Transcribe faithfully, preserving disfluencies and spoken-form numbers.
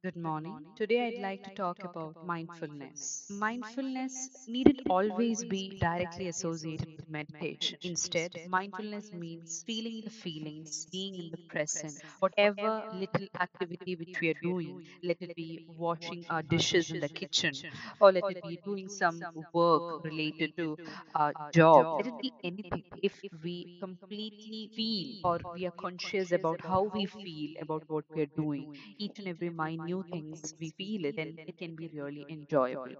Good morning. Today I'd like to talk about mindfulness. Mindfulness needn't always be directly associated with meditation. Instead, mindfulness means feeling the feelings, being in the present, whatever little activity which we are doing, let it be washing our dishes in the kitchen, or let it be doing some work related to our job, let it be anything. If we completely feel or we are conscious about how we feel about what we are doing, each and every minute things we feel it, then it can be really enjoyable.